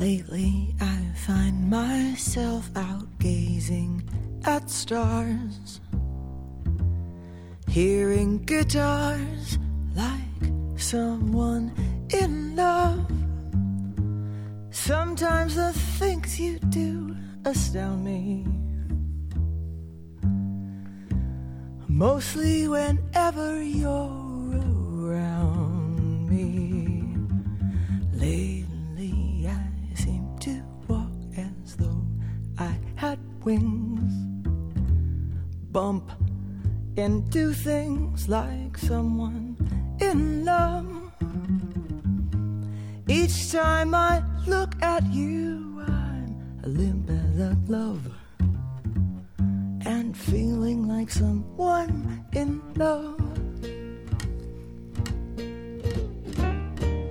Lately I find myself out gazing at stars, hearing guitars like someone in love. Sometimes the things you do astound me, mostly whenever you're around me. Lately I seem to walk as though I had wings, bump into things like someone in love. Each time I look at you, I'm limp as a glove and feeling like someone in love.